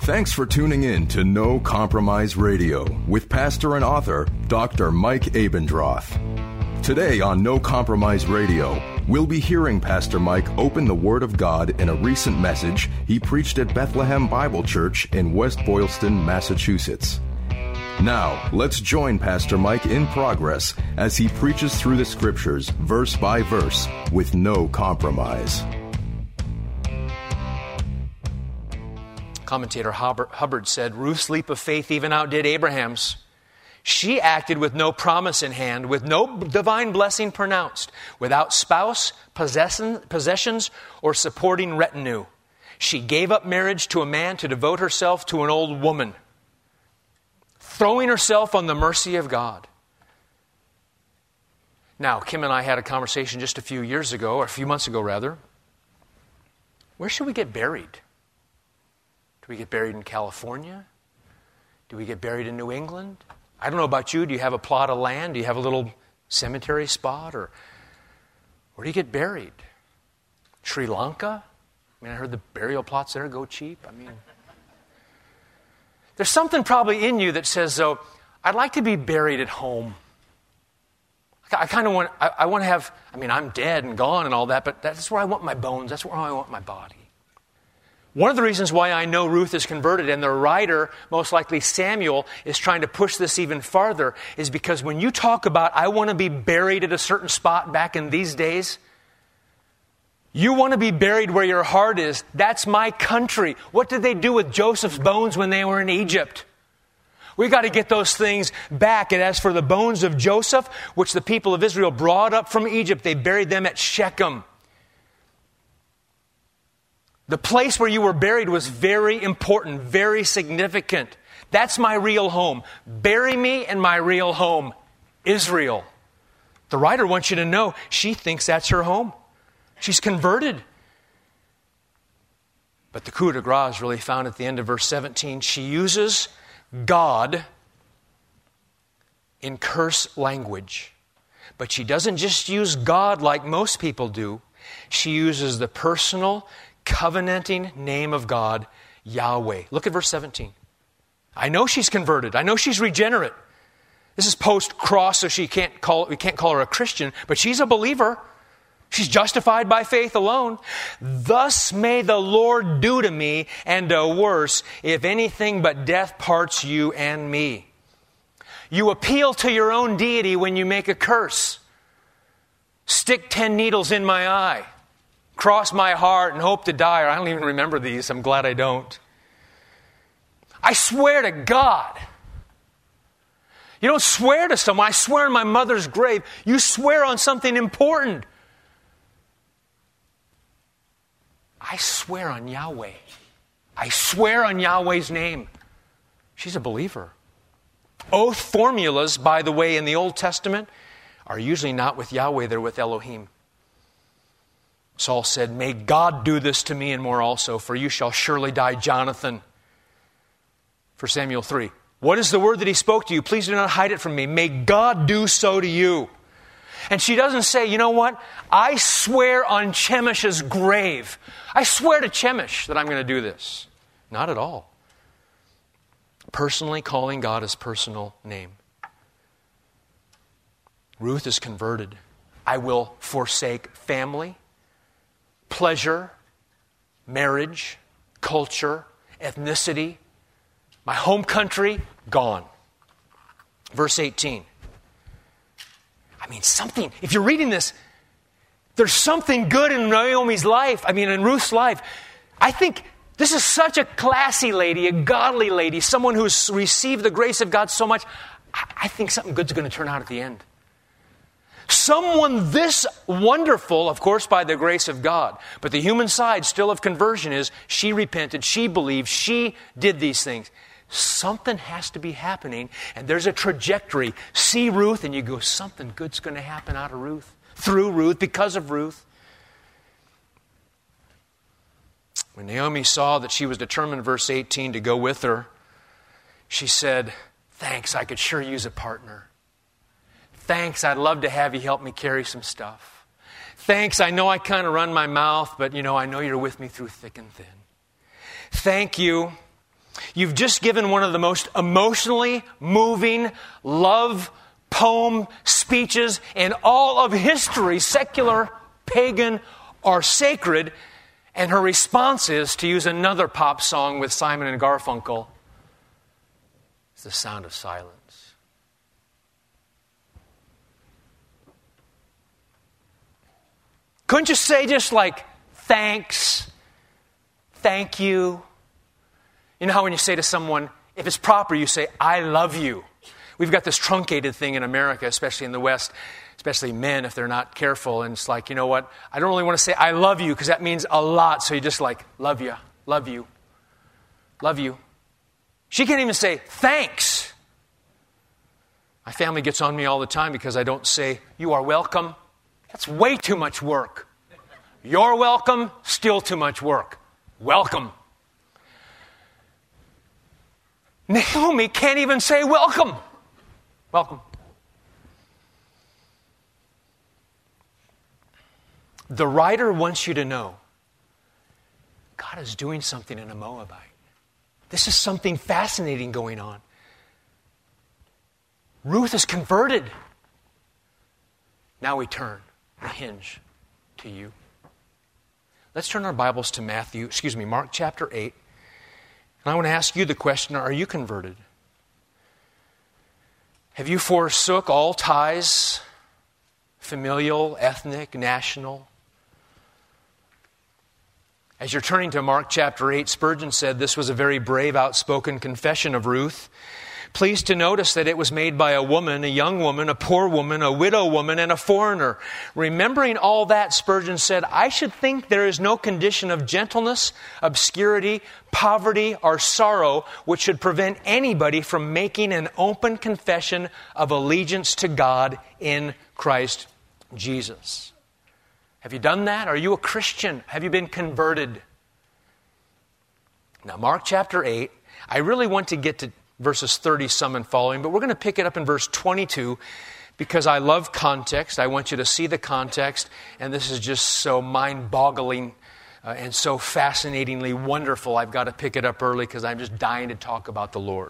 Thanks for tuning in to No Compromise Radio with pastor and author Dr. Mike Abendroth. Today on No Compromise Radio, we'll be hearing Pastor Mike open the Word of God in a recent message he preached at Bethlehem Bible Church in West Boylston, Massachusetts. Now, let's join Pastor Mike in progress as he preaches through the Scriptures, verse by verse, with no compromise. Commentator Hubbard said, Ruth's leap of faith even outdid Abraham's. She acted with no promise in hand, with no divine blessing pronounced, without spouse, possessions, or supporting retinue. She gave up marriage to a man to devote herself to an old woman, throwing herself on the mercy of God. Now, Kim and I had a conversation just a few months ago rather. Where should we get buried? Do we get buried in California? Do we get buried in New England? I don't know about you. Do you have a plot of land? Do you have a little cemetery spot? Or where do you get buried? Sri Lanka? I heard the burial plots there go cheap. There's something probably in you that says, though, I'd like to be buried at home. I want to have, I'm dead and gone and all that, but that's where I want my bones. That's where I want my body. One of the reasons why I know Ruth is converted, and the writer, most likely Samuel, is trying to push this even farther, is because when you talk about, I want to be buried at a certain spot back in these days, you want to be buried where your heart is. That's my country. What did they do with Joseph's bones when they were in Egypt? We got to get those things back. And as for the bones of Joseph, which the people of Israel brought up from Egypt, they buried them at Shechem. The place where you were buried was very important, very significant. That's my real home. Bury me in my real home, Israel. The writer wants you to know she thinks that's her home. She's converted. But the coup de grace is really found at the end of verse 17. She uses God in curse language. But she doesn't just use God like most people do. She uses the personal, covenanting name of God, Yahweh. Look at verse 17. I know she's converted. I know she's regenerate. This is post-cross, so we can't call her a Christian, but she's a believer. She's justified by faith alone. Thus may the Lord do to me, and worse, if anything but death parts you and me. You appeal to your own deity when you make a curse. Stick 10 needles in my eye. Cross my heart and hope to die. Or I don't even remember these. I'm glad I don't. I swear to God. You don't swear to someone. I swear on my mother's grave. You swear on something important. I swear on Yahweh. I swear on Yahweh's name. She's a believer. Oath formulas, by the way, in the Old Testament are usually not with Yahweh. They're with Elohim. Saul said, may God do this to me and more also, for you shall surely die, Jonathan. 1 Samuel 3. What is the word that he spoke to you? Please do not hide it from me. May God do so to you. And she doesn't say, you know what? I swear on Chemish's grave. I swear to Chemish that I'm going to do this. Not at all. Personally calling God his personal name. Ruth is converted. I will forsake family, pleasure, marriage, culture, ethnicity, my home country, gone. Verse 18. Something, if you're reading this, there's something good in Naomi's life, in Ruth's life. I think this is such a classy lady, a godly lady, someone who's received the grace of God so much. I think something good's going to turn out at the end. Someone this wonderful, of course, by the grace of God. But the human side still of conversion is she repented, she believed, she did these things. Something has to be happening, and there's a trajectory. See Ruth, and you go, something good's going to happen out of Ruth, through Ruth, because of Ruth. When Naomi saw that she was determined, verse 18, to go with her, she said, thanks, I could sure use a partner. Thanks, I'd love to have you help me carry some stuff. Thanks, I know I kind of run my mouth, but I know you're with me through thick and thin. Thank you. You've just given one of the most emotionally moving love poem speeches in all of history, secular, pagan, or sacred. And her response is to use another pop song with Simon and Garfunkel. It's The Sound of Silence. Couldn't you say just like, thanks, thank you? You know how when you say to someone, if it's proper, you say, I love you. We've got this truncated thing in America, especially in the West, especially men if they're not careful. And it's like, you know what? I don't really want to say I love you because that means a lot. So you just like, love you, love you, love you. She can't even say thanks. My family gets on me all the time because I don't say, you are welcome. That's way too much work. You're welcome, still too much work. Welcome. Naomi can't even say welcome. Welcome. The writer wants you to know God is doing something in a Moabite. This is something fascinating going on. Ruth is converted. Now we turn the hinge to you. Let's turn our Bibles to Mark chapter 8. And I want to ask you the question, are you converted? Have you forsook all ties, familial, ethnic, national? As you're turning to Mark chapter 8, Spurgeon said this was a very brave, outspoken confession of Ruth. Pleased to notice that it was made by a woman, a young woman, a poor woman, a widow woman, and a foreigner. Remembering all that, Spurgeon said, I should think there is no condition of gentleness, obscurity, poverty, or sorrow which should prevent anybody from making an open confession of allegiance to God in Christ Jesus. Have you done that? Are you a Christian? Have you been converted? Now, Mark chapter 8, I really want to get to verses 30 some and following, but we're going to pick it up in verse 22 because I love context. I want you to see the context, and this is just so mind-boggling and so fascinatingly wonderful. I've got to pick it up early because I'm just dying to talk about the Lord.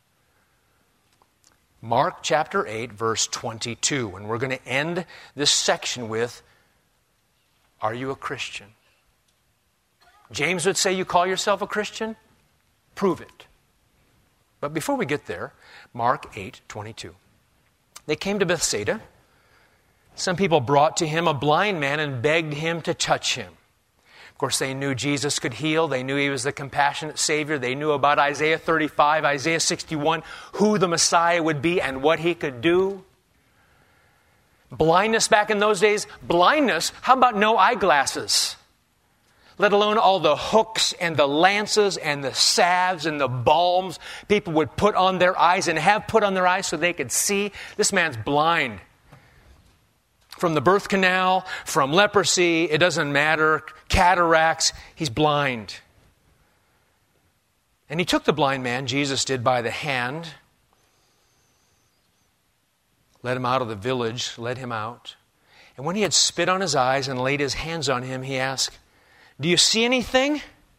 Mark chapter 8, verse 22, and we're going to end this section with, are you a Christian? James would say, you call yourself a Christian? Prove it. But before we get there, Mark 8:22. They came to Bethsaida. Some people brought to him a blind man and begged him to touch him. Of course, they knew Jesus could heal. They knew he was the compassionate Savior. They knew about Isaiah 35, Isaiah 61, who the Messiah would be and what he could do. Blindness back in those days, blindness, how about no eyeglasses? Let alone all the hooks and the lances and the salves and the balms people would put on their eyes and have put on their eyes so they could see. This man's blind. From the birth canal, from leprosy, it doesn't matter, cataracts, he's blind. And he took the blind man, Jesus did, by the hand, led him out of the village, led him out. And when he had spit on his eyes and laid his hands on him, he asked, do you see anything?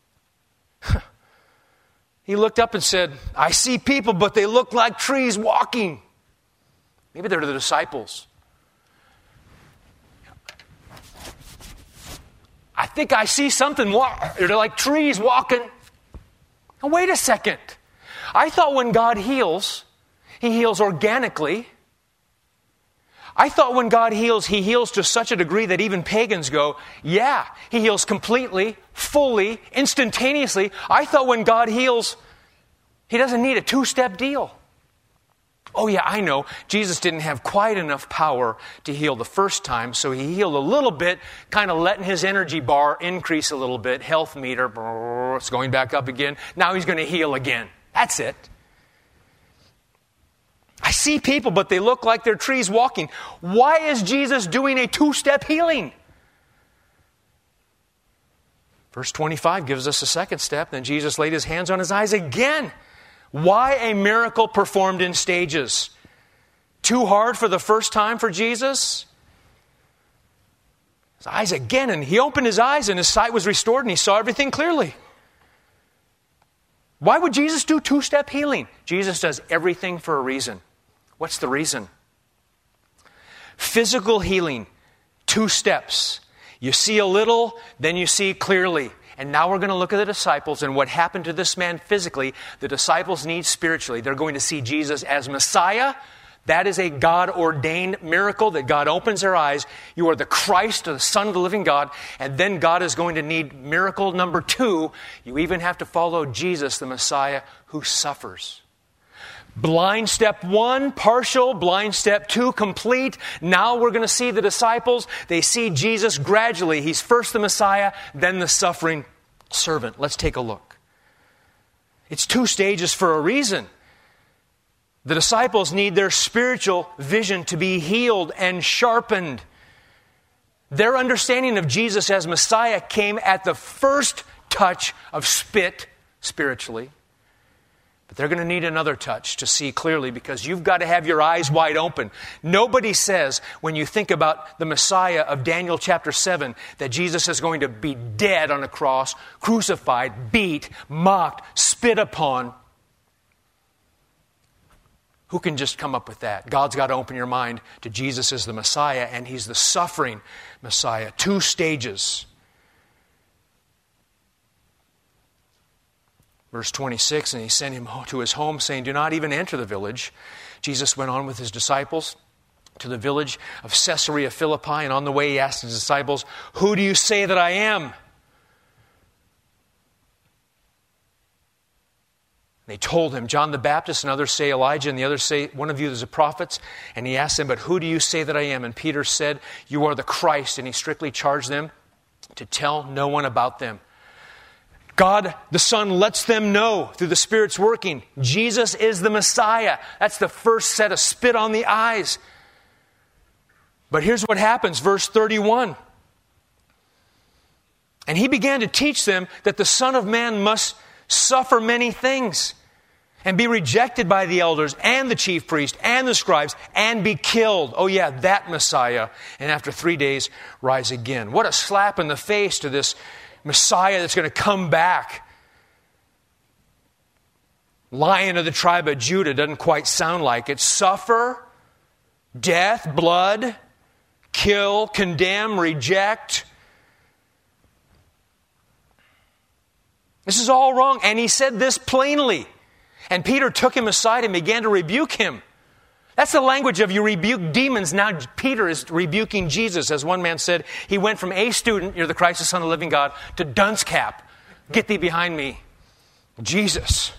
He looked up and said, I see people, but they look like trees walking. Maybe they're the disciples. I think I see something. They're like trees walking. Now, wait a second. I thought when God heals, he heals organically. I thought when God heals, he heals to such a degree that even pagans go, yeah, he heals completely, fully, instantaneously. I thought when God heals, he doesn't need a two-step deal. Oh yeah, I know. Jesus didn't have quite enough power to heal the first time, so he healed a little bit, kind of letting his energy bar increase a little bit. Health meter, it's going back up again. Now he's going to heal again. That's it. I see people, but they look like they're trees walking. Why is Jesus doing a two-step healing? Verse 25 gives us a second step. Then Jesus laid his hands on his eyes again. Why a miracle performed in stages? Too hard for the first time for Jesus? His eyes again, and he opened his eyes and his sight was restored and he saw everything clearly. Why would Jesus do two-step healing? Jesus does everything for a reason. What's the reason? Physical healing, 2 steps. You see a little, then you see clearly. And now we're going to look at the disciples and what happened to this man physically, the disciples need spiritually. They're going to see Jesus as Messiah. That is a God-ordained miracle that God opens their eyes. You are the Christ, or the Son of the living God. And then God is going to need miracle number 2. You even have to follow Jesus, the Messiah, who suffers. Blind step 1, partial. Blind step 2, complete. Now we're going to see the disciples. They see Jesus gradually. He's first the Messiah, then the suffering servant. Let's take a look. It's 2 stages for a reason. The disciples need their spiritual vision to be healed and sharpened. Their understanding of Jesus as Messiah came at the first touch of spit spiritually. But they're going to need another touch to see clearly, because you've got to have your eyes wide open. Nobody says, when you think about the Messiah of Daniel chapter 7, that Jesus is going to be dead on a cross, crucified, beat, mocked, spit upon. Who can just come up with that? God's got to open your mind to Jesus as the Messiah, and He's the suffering Messiah. 2 stages. Verse 26, and He sent him to his home, saying, do not even enter the village. Jesus went on with His disciples to the village of Caesarea Philippi, and on the way He asked His disciples, who do you say that I am? They told Him, John the Baptist, and others say Elijah, and the others say one of you is a prophet. And He asked them, but who do you say that I am? And Peter said, you are the Christ. And He strictly charged them to tell no one about them. God, the Son, lets them know through the Spirit's working. Jesus is the Messiah. That's the first set of spit on the eyes. But here's what happens, verse 31. And He began to teach them that the Son of Man must suffer many things and be rejected by the elders and the chief priests and the scribes and be killed. Oh yeah, that Messiah. And after 3 days, rise again. What a slap in the face to this Messiah that's going to come back. Lion of the tribe of Judah doesn't quite sound like it. Suffer, death, blood, kill, condemn, reject. This is all wrong. And He said this plainly. And Peter took Him aside and began to rebuke Him. That's the language of you rebuke demons. Now Peter is rebuking Jesus. As one man said, he went from a student, you're the Christ, the Son of the living God, to dunce cap. Get thee behind me. Jesus.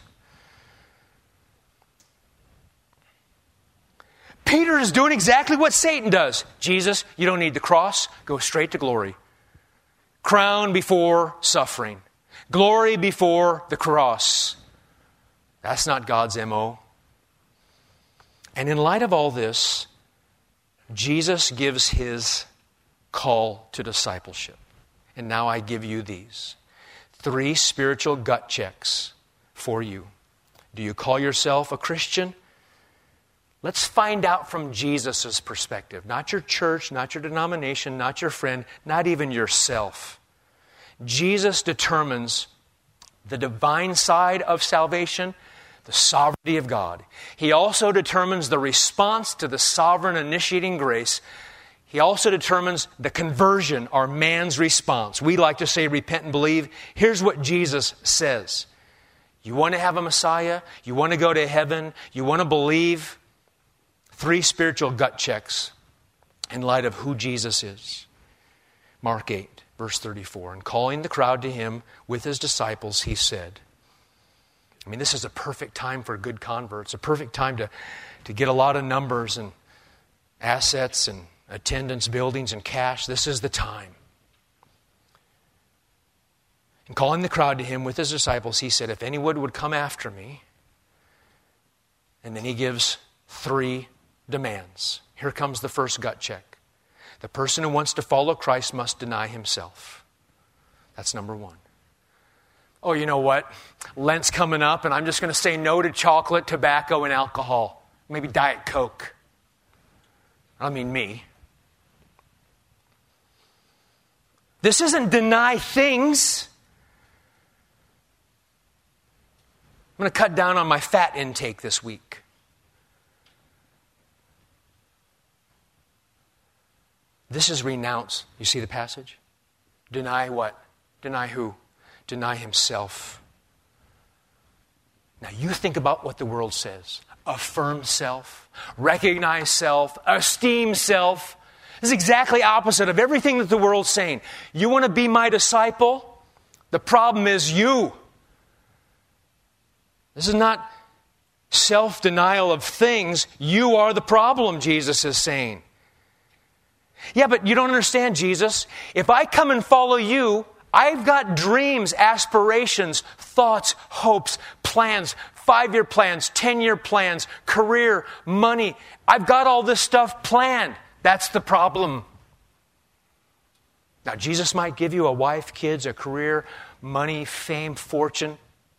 Peter is doing exactly what Satan does. Jesus, you don't need the cross. Go straight to glory. Crown before suffering. Glory before the cross. That's not God's MO. And in light of all this, Jesus gives His call to discipleship. And now I give you these 3 spiritual gut checks for you. Do you call yourself a Christian? Let's find out from Jesus' perspective. Not your church, not your denomination, not your friend, not even yourself. Jesus determines the divine side of salvation, the sovereignty of God. He also determines the response to the sovereign initiating grace. He also determines the conversion, or man's response. We like to say repent and believe. Here's what Jesus says. You want to have a Messiah? You want to go to heaven? You want to believe? 3 spiritual gut checks in light of who Jesus is. Mark 8, verse 34. And calling the crowd to Him with His disciples, He said, I mean, this is a perfect time for good converts, a perfect time to get a lot of numbers and assets and attendance, buildings and cash. This is the time. And calling the crowd to Him with His disciples, He said, if anyone would come after me, and then He gives 3 demands. Here comes the first gut check. The person who wants to follow Christ must deny himself. That's number 1. Oh, you know what? Lent's coming up, and I'm just going to say no to chocolate, tobacco, and alcohol. Maybe Diet Coke. I mean me. This isn't deny things. going to cut down on my fat intake this week. This is renounce. You see the passage? Deny what? Deny who? Deny himself. Now you think about what the world says. Affirm self, recognize self, esteem self. This is exactly opposite of everything that the world's saying. You want to be my disciple? The problem is you. This is not self-denial of things. You are the problem, Jesus is saying. Yeah, but you don't understand, Jesus. If I come and follow you, I've got dreams, aspirations, thoughts, hopes, plans, 5-year plans, 10-year plans, career, money. I've got all this stuff planned. That's the problem. Now, Jesus might give you a wife, kids, a career, money, fame, fortune.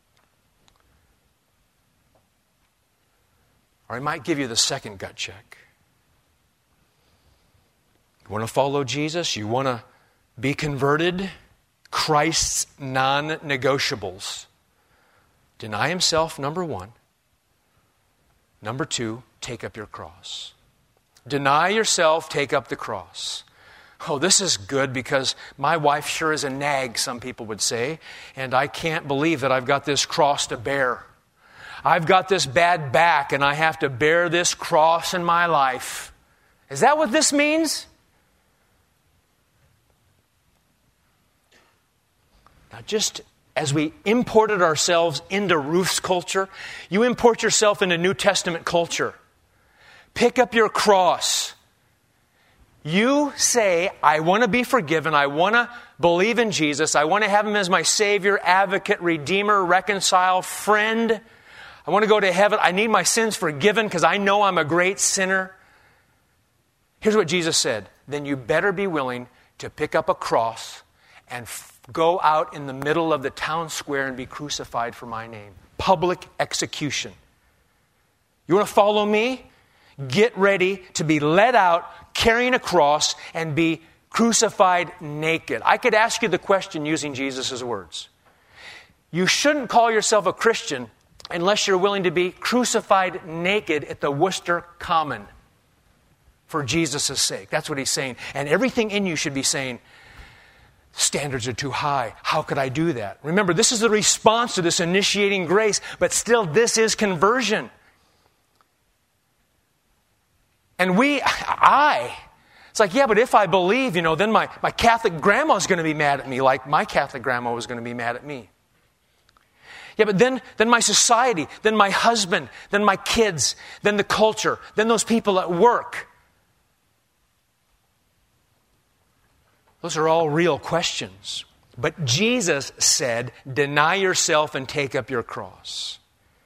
Or he might give you the second gut check. You want to follow Jesus? You want to be converted? Christ's non-negotiables. Deny himself, number 1. Number 2, take up your cross. Deny yourself, take up the cross. Oh, this is good because my wife sure is a nag, some people would say, and I can't believe that I've got this cross to bear. I've got this bad back and I have to bear this cross in my life. Is that what this means? Now, just as we imported ourselves into Ruth's culture, you import yourself into New Testament culture. Pick up your cross. You say, I want to be forgiven. I want to believe in Jesus. I want to have him as my Savior, advocate, redeemer, reconcile, friend. I want to go to heaven. I need my sins forgiven because I know I'm a great sinner. Here's what Jesus said. Then you better be willing to pick up a cross and go out in the middle of the town square and be crucified for my name. Public execution. You want to follow me? Get ready to be led out carrying a cross and be crucified naked. I could ask you the question using Jesus' words. You shouldn't call yourself a Christian unless you're willing to be crucified naked at the Worcester Common for Jesus' sake. That's what he's saying. And everything in you should be saying, standards are too high. How could I do that? Remember, this is the response to this initiating grace, but still this is conversion. And it's like, yeah, but if I believe, then my Catholic grandma's going to be mad at me like my Catholic grandma was going to be mad at me. Yeah, but then my society, then my husband, then my kids, then the culture, then those people at work. Those are all real questions. But Jesus said, deny yourself and take up your cross.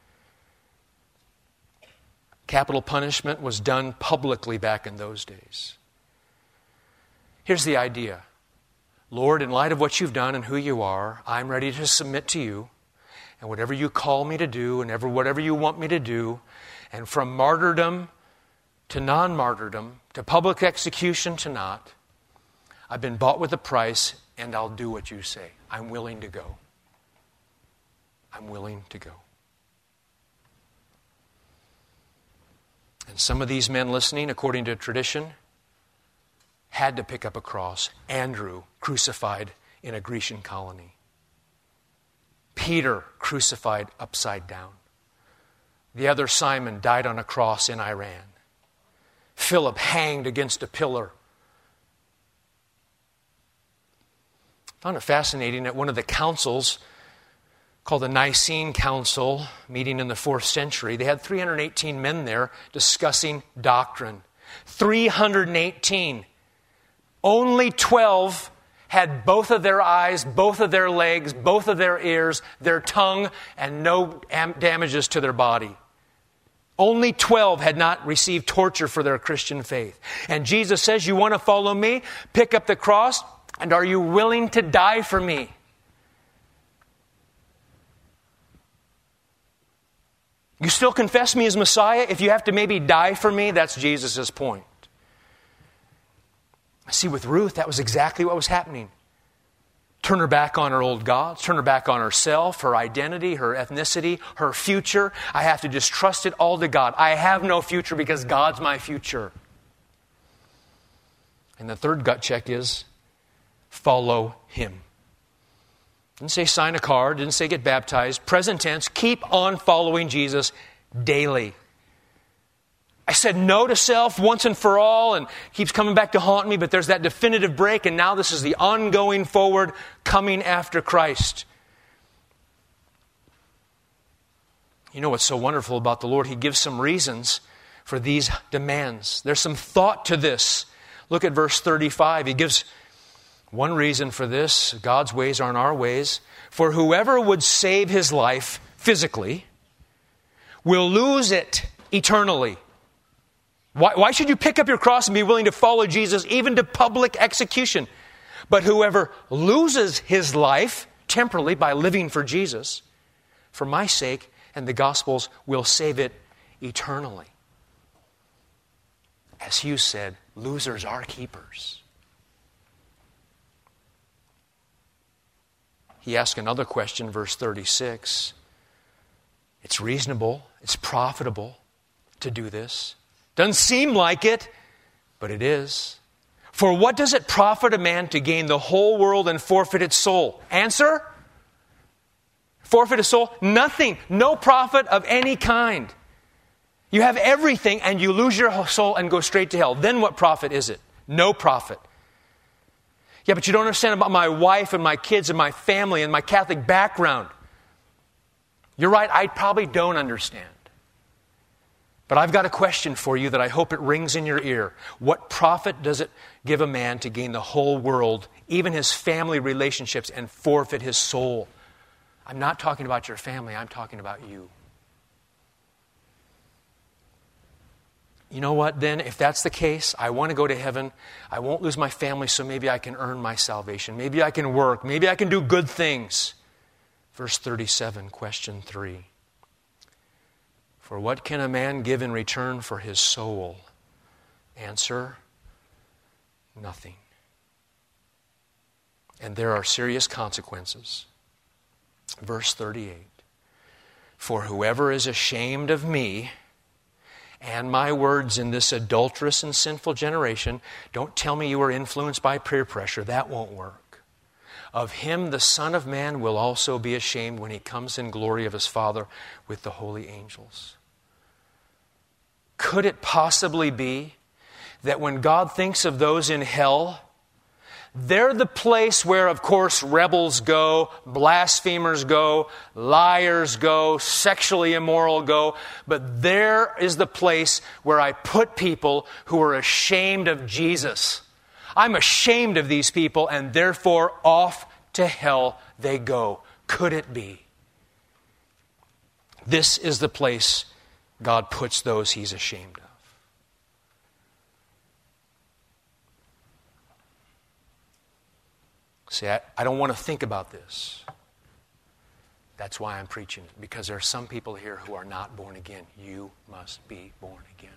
Capital punishment was done publicly back in those days. Here's the idea. Lord, in light of what you've done and who you are, I'm ready to submit to you. And whatever you call me to do and whatever you want me to do, and from martyrdom to non-martyrdom, to public execution to not, I've been bought with a price, and I'll do what you say. I'm willing to go. I'm willing to go. And some of these men listening, according to tradition, had to pick up a cross. Andrew, crucified in a Grecian colony. Peter, crucified upside down. The other Simon died on a cross in Iran. Philip hanged against a pillar. I found it fascinating that one of the councils, called the Nicene Council, meeting in the 4th century, they had 318 men there discussing doctrine. 318. Only 12 had both of their eyes, both of their legs, both of their ears, their tongue, and no damages to their body. Only 12 had not received torture for their Christian faith. And Jesus says, you want to follow me? Pick up the cross. And are you willing to die for me? You still confess me as Messiah? If you have to maybe die for me, that's Jesus' point. See, with Ruth, that was exactly what was happening. turn her back on her old gods, turn her back on herself, her identity, her ethnicity, her future. I have to just trust it all to God. I have no future because God's my future. And the third gut check is follow Him. Didn't say sign a card, didn't say get baptized. Present tense, keep on following Jesus daily. I said no to self once and for all, and keeps coming back to haunt me, but there's that definitive break, and now this is the ongoing forward coming after Christ. You know what's so wonderful about the Lord? He gives some reasons for these demands. There's some thought to this. Look at verse 35. He gives one reason for this. God's ways aren't our ways. For whoever would save his life physically will lose it eternally. Why should you pick up your cross and be willing to follow Jesus even to public execution? But whoever loses his life temporally by living for Jesus, for my sake and the gospel's, will save it eternally. As Hughes said, losers are keepers. He asks another question, verse 36. It's reasonable, it's profitable to do this. Doesn't seem like it, but it is. For what does it profit a man to gain the whole world and forfeit its soul? Answer? Forfeit his soul? Nothing. No profit of any kind. You have everything and you lose your soul and go straight to hell. Then what profit is it? No profit. Yeah, but you don't understand about my wife and my kids and my family and my Catholic background. You're right, I probably don't understand. But I've got a question for you that I hope it rings in your ear. What profit does it give a man to gain the whole world, even his family relationships, and forfeit his soul? I'm not talking about your family, I'm talking about you. You know what, then, if that's the case, I want to go to heaven. I won't lose my family, so maybe I can earn my salvation. Maybe I can work. Maybe I can do good things. Verse 37, question 3. For what can a man give in return for his soul? Answer, nothing. And there are serious consequences. Verse 38. For whoever is ashamed of me and my words in this adulterous and sinful generation, don't tell me you were influenced by peer pressure. That won't work. Of him the Son of Man will also be ashamed when He comes in glory of His Father with the holy angels. Could it possibly be that when God thinks of those in hell, they're the place where, of course, rebels go, blasphemers go, liars go, sexually immoral go, but there is the place where I put people who are ashamed of Jesus. I'm ashamed of these people, and therefore off to hell they go. Could it be? This is the place God puts those He's ashamed of. See, I don't want to think about this. That's why I'm preaching it, because there are some people here who are not born again. You must be born again.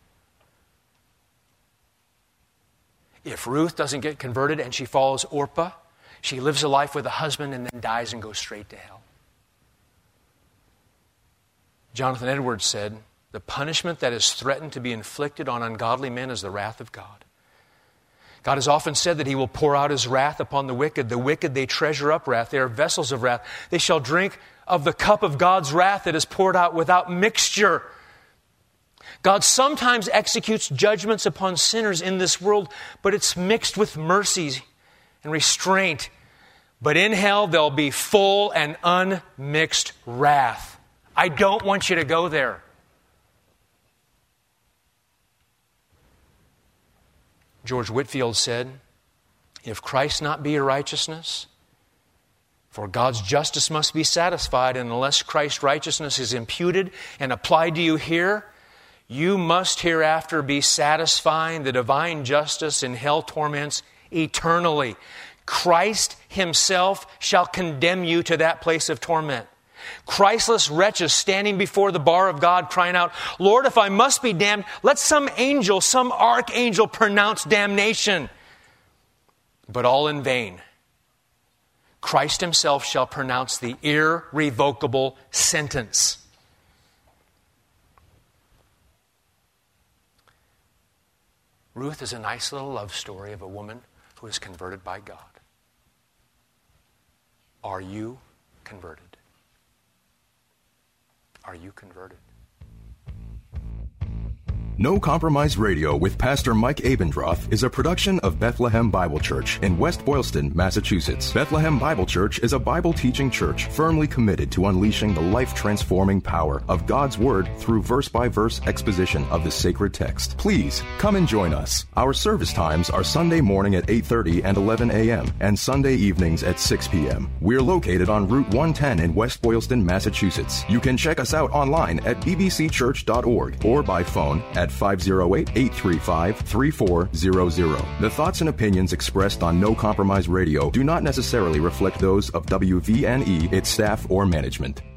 If Ruth doesn't get converted and she follows Orpah, she lives a life with a husband and then dies and goes straight to hell. Jonathan Edwards said, the punishment that is threatened to be inflicted on ungodly men is the wrath of God. God has often said that He will pour out His wrath upon the wicked. The wicked, they treasure up wrath. They are vessels of wrath. They shall drink of the cup of God's wrath that is poured out without mixture. God sometimes executes judgments upon sinners in this world, but it's mixed with mercy and restraint. But in hell, there'll be full and unmixed wrath. I don't want you to go there. George Whitefield said, if Christ not be your righteousness, for God's justice must be satisfied, and unless Christ's righteousness is imputed and applied to you here, you must hereafter be satisfying the divine justice in hell torments eternally. Christ Himself shall condemn you to that place of torment. Christless wretches standing before the bar of God crying out, Lord, if I must be damned, let some angel, some archangel pronounce damnation. But all in vain. Christ himself shall pronounce the irrevocable sentence. Ruth is a nice little love story of a woman who is converted by God. Are you converted? Are you converted? No Compromise Radio with Pastor Mike Abendroth is a production of Bethlehem Bible Church in West Boylston, Massachusetts. Bethlehem Bible Church is a Bible-teaching church firmly committed to unleashing the life-transforming power of God's Word through verse-by-verse exposition of the sacred text. Please, come and join us. Our service times are Sunday morning at 8:30 and 11 a.m. and Sunday evenings at 6 p.m. We're located on Route 110 in West Boylston, Massachusetts. You can check us out online at bbcchurch.org or by phone at 508-835-3400. The thoughts and opinions expressed on No Compromise Radio do not necessarily reflect those of WVNE, its staff, or management.